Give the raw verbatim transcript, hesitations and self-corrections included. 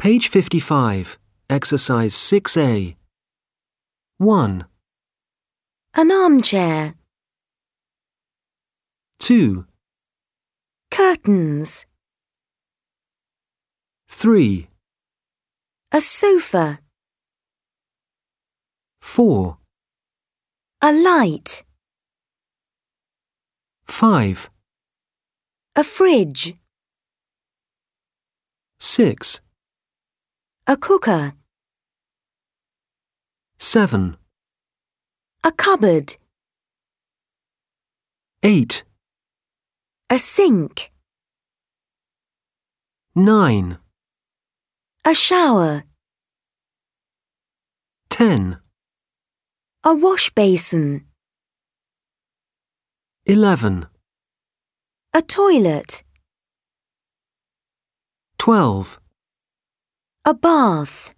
Page fifty-five, Exercise six A. one, An armchair. two, Curtains. three, A sofa. four, A light. five, A fridge. six, A cooker. seven, A cupboard. eight, A sink. nine, A shower. ten, A wash basin. eleven, A toilet. twelve. A bath.